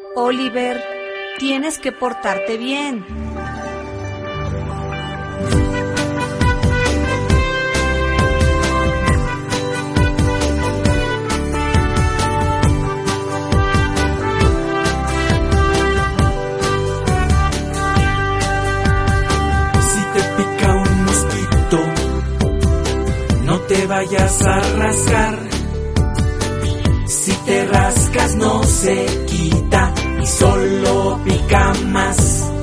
Oliver, tienes que portarte bien. Si te pica un mosquito, no te vayas a rascar. Si te rascas no se quita y solo pica más.